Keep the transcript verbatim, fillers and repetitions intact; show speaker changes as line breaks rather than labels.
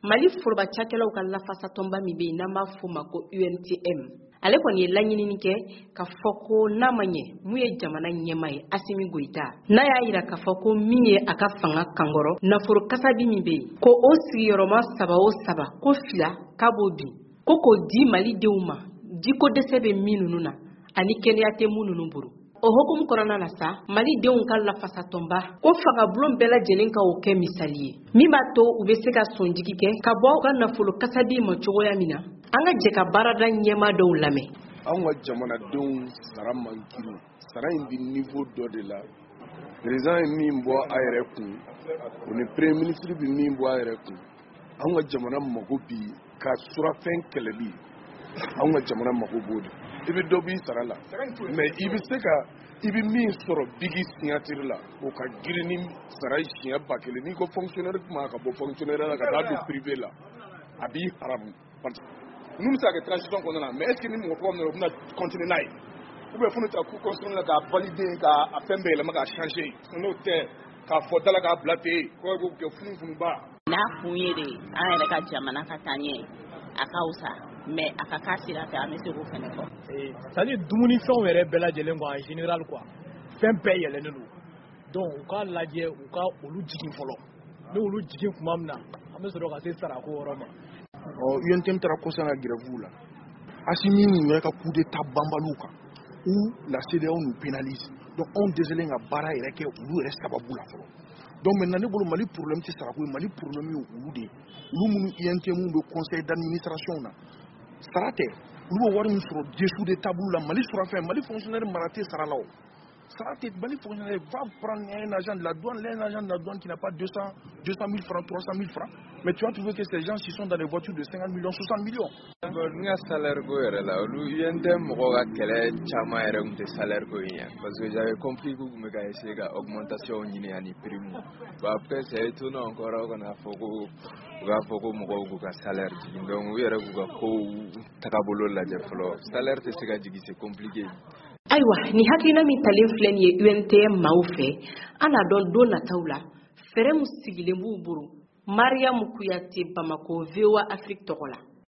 Mali foroba cakɛlaw ka lafasa tɔnba min bɛ yen n'an b'a fɔ ma ko U N T M. Ale kɔni ye laɲinini kɛ ka fɔ ko n'a ma ɲɛ mun ye jamana ɲɛmaa ye Asimi Goita. N'a y'a yira ka fɔ ko min ye a ka fanga kankɔrɔ nafolo kasabi min bɛ yen ko o sigiyɔrɔma saba o saba ko fila k'a b'o bin ko k'o di malidenw ma jiko dɛsɛ bɛ min ninnu na ani kɛnɛya tɛ mun ninnu bolo. O hukumu kɔnɔna na sa malidenw ka lafasa tɔnba ko fangabulon bɛɛ lajɛlen ka o kɛ misali ye min b'a to u bɛ se ka sɔnjigi kɛ ka bɔ u ka nafolo kasabi ma cogoya min na an ka jɛ ka baarada ɲɛmaa dɔw lamɛn.
An ka jamanadenw sara man kiri sara in bi niveau dɔ de la président ye min bɔ a yɛrɛ kun o ni premier ministre bi min bɔ a yɛrɛ kun an ka jamana mago bi ka surafɛn kɛlɛli an ka jamana mago b'o de i bɛ dɔ b'i sara la mais i bɛ se ka i bɛ min sɔrɔ bigi signature la o ka girin ni sara siɲɛ ba kelen n'i ko fonctionnaire kuma ka bɔ fonctionnaire la ka taa don privé la a b'i haramu nous bɛ se ka kɛ transition kɔnɔna na mais est ce que ni mɔgɔ fɔlɔ min na o bɛna continuer n'a ye ou bien fo ne ta coup constitutionnel la k'a valider k'a fɛn bɛɛ yɛlɛma k'a changer n'o tɛ k'a fɔ dala k'a bila ten ko ko kɛ funfunba.
N'a kun ye de an yɛrɛ ka jamana ka taa ɲɛ a ka wusa mais a ka k'a sira fɛ an bɛ se k'o fɛnɛ fɔ.
C'est à dire dumunifɛnw yɛrɛ bɛɛ lajɛlen quoi en général quoi fɛn bɛɛ yɛlɛnnen don donc u k'a lajɛ u ka olu jigin fɔlɔ ni olu jigin tuma min na an bɛ sɔrɔ ka se sarako yɔrɔ ma.
U N T M taara kɔsan ka grève la Asimi yɛrɛ ka coup d'état banbaliw kan où la C E D E A O nous pénalise donc on désolé ka baara yɛrɛ kɛ olu yɛrɛ sababu la fɔlɔ donc maintenant ne bolo Mali problème tɛ sarako ye Mali problème ye olu de ye olu minnu U N T M bɛ conseil d'administration na sara tɛ olu bɛ wari min sɔrɔ dessous de table la Mali surafɛn Mali fonctionnaire mara tɛ sara la o sara tɛ Mali fonctionnaire va prendre un agent de la douane un agent de la douane qui n'a pas deux cent mille francs trois cent mille francs mais tu vas trouver que ces gens ci sont dans des voitures de cinquante millions soixante millions.
Ni ka salaire ko yɛrɛ la olu U N T M mɔgɔw ka kɛlɛ caman yɛrɛ tun tɛ salaire ko in parce que j'avais compris k'u tun bɛ ka essayer ka augmentation ɲini ani prix mun bon après c'est étonnant encore kana fɔ ko u k'a fɔ ko mɔgɔw k'u ka salaire jigin donc u yɛrɛ k'u ka kow tagabolo lajɛ fɔlɔ salaire tɛ se ka jigin c'est compliqué.
Ayiwa ni hakilina min talen filɛ nin ye U N T M maaw fɛ an n'a dɔn don nataw la fɛɛrɛ min sigilen b'u bolo Mariam Kuyate Bamako V O A Afrique tɔgɔ la.